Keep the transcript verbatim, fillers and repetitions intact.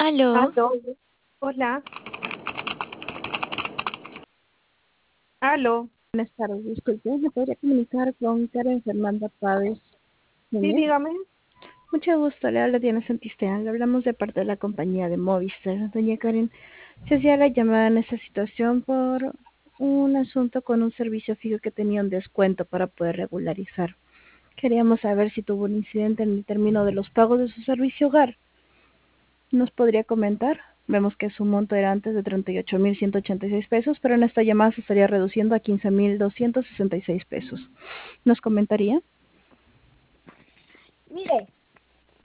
Aló, Aló, hola, aló, Buenas tardes, disculpe, ¿me podría comunicar con Karen Fernanda Pávez sí, Núñez? dígame. Mucho gusto, le habla Diana Santisteban, le hablamos de parte de la compañía de Movistar. Doña Karen, se hacía la llamada en esta situación por un asunto con un servicio fijo que tenía un descuento para poder regularizar. Queríamos saber si tuvo un incidente en el término de los pagos de su servicio hogar. ¿Nos podría comentar? Vemos que su monto era antes de treinta y ocho mil ciento ochenta y seis pesos, pero en esta llamada se estaría reduciendo a quince mil doscientos sesenta y seis pesos. ¿Nos comentaría? Mire,